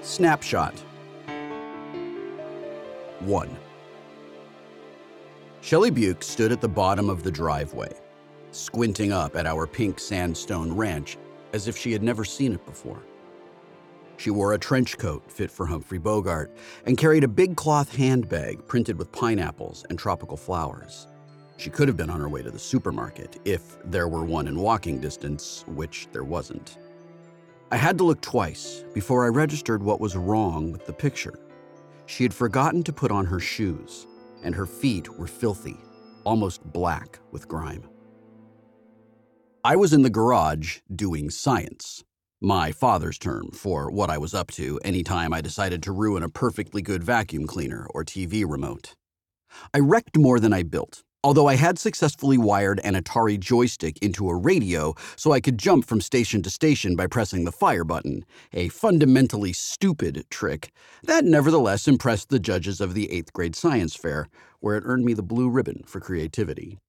Snapshot 1. Shelley Buke stood at the bottom of the driveway, squinting up at our pink sandstone ranch as if she had never seen it before. She wore a trench coat fit for Humphrey Bogart and carried a big cloth handbag printed with pineapples and tropical flowers. She could have been on her way to the supermarket if there were one in walking distance, which there wasn't. I had to look twice before I registered what was wrong with the picture. She had forgotten to put on her shoes, and her feet were filthy, almost black with grime. I was in the garage doing science, my father's term for what I was up to anytime I decided to ruin a perfectly good vacuum cleaner or TV remote. I wrecked more than I built, although I had successfully wired an Atari joystick into a radio so I could jump from station to station by pressing the fire button, a fundamentally stupid trick that nevertheless impressed the judges of the 8th grade science fair, where it earned me the blue ribbon for creativity.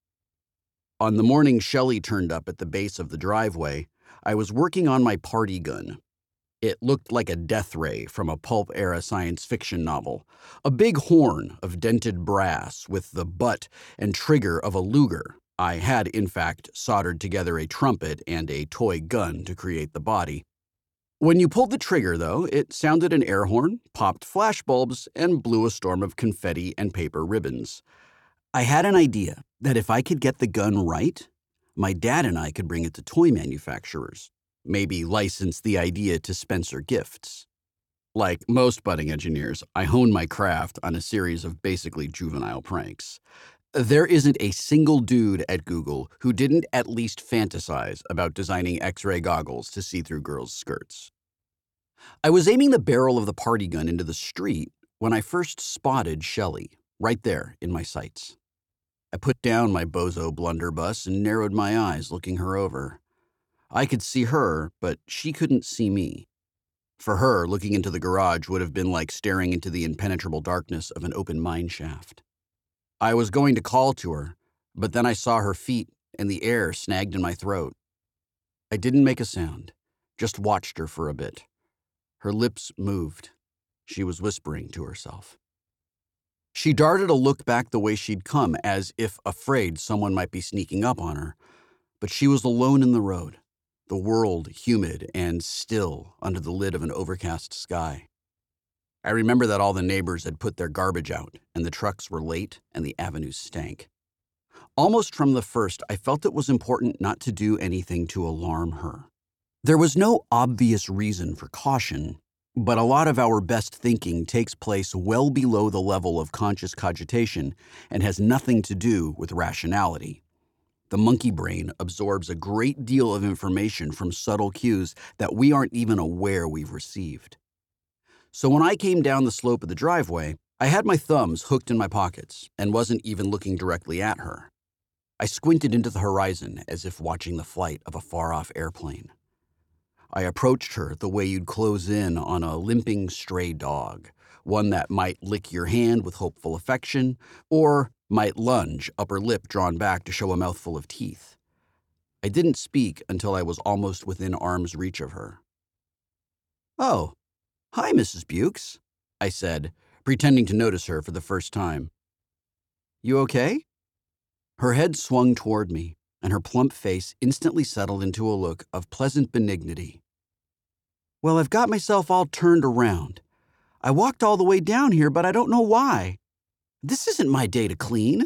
On the morning Shelley turned up at the base of the driveway, I was working on my party gun. It looked like a death ray from a pulp-era science fiction novel, a big horn of dented brass with the butt and trigger of a Luger. I had, in fact, soldered together a trumpet and a toy gun to create the body. When you pulled the trigger, though, it sounded an air horn, popped flashbulbs, and blew a storm of confetti and paper ribbons. I had an idea that if I could get the gun right, my dad and I could bring it to toy manufacturers. Maybe license the idea to Spencer Gifts. Like most budding engineers, I honed my craft on a series of basically juvenile pranks. There isn't a single dude at Google who didn't at least fantasize about designing X-ray goggles to see through girls' skirts. I was aiming the barrel of the party gun into the street when I first spotted Shelley, right there in my sights. I put down my bozo blunderbuss and narrowed my eyes, looking her over. I could see her, but she couldn't see me. For her, looking into the garage would have been like staring into the impenetrable darkness of an open mine shaft. I was going to call to her, but then I saw her feet and the air snagged in my throat. I didn't make a sound, just watched her for a bit. Her lips moved. She was whispering to herself. She darted a look back the way she'd come, as if afraid someone might be sneaking up on her, but she was alone in the road. The world humid and still under the lid of an overcast sky. I remember that all the neighbors had put their garbage out, and the trucks were late, and the avenues stank. Almost from the first, I felt it was important not to do anything to alarm her. There was no obvious reason for caution, but a lot of our best thinking takes place well below the level of conscious cogitation and has nothing to do with rationality. The monkey brain absorbs a great deal of information from subtle cues that we aren't even aware we've received. So when I came down the slope of the driveway, I had my thumbs hooked in my pockets and wasn't even looking directly at her. I squinted into the horizon as if watching the flight of a far-off airplane. I approached her the way you'd close in on a limping stray dog, one that might lick your hand with hopeful affection, or might lunge, upper lip drawn back to show a mouthful of teeth. I didn't speak until I was almost within arm's reach of her. "Oh, hi, Mrs. Bukes," I said, pretending to notice her for the first time. "You okay?" Her head swung toward me, and her plump face instantly settled into a look of pleasant benignity. "Well, I've got myself all turned around. I walked all the way down here, but I don't know why. This isn't my day to clean."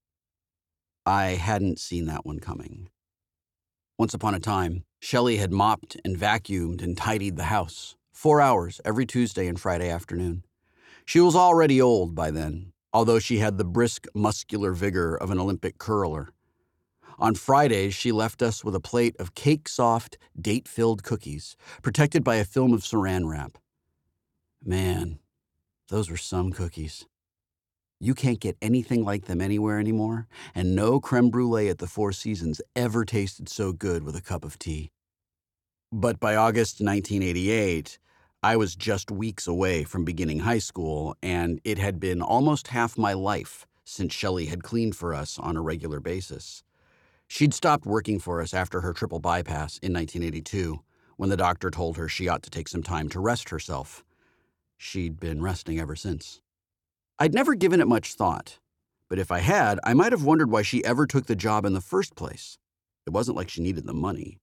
I hadn't seen that one coming. Once upon a time, Shelley had mopped and vacuumed and tidied the house, 4 hours every Tuesday and Friday afternoon. She was already old by then, although she had the brisk, muscular vigor of an Olympic curler. On Fridays, she left us with a plate of cake-soft, date-filled cookies, protected by a film of saran wrap. Man, those were some cookies. You can't get anything like them anywhere anymore, and no creme brulee at the Four Seasons ever tasted so good with a cup of tea. But by August 1988, I was just weeks away from beginning high school, and it had been almost half my life since Shelley had cleaned for us on a regular basis. She'd stopped working for us after her triple bypass in 1982, when the doctor told her she ought to take some time to rest herself. She'd been resting ever since. I'd never given it much thought, but if I had, I might have wondered why she ever took the job in the first place. It wasn't like she needed the money.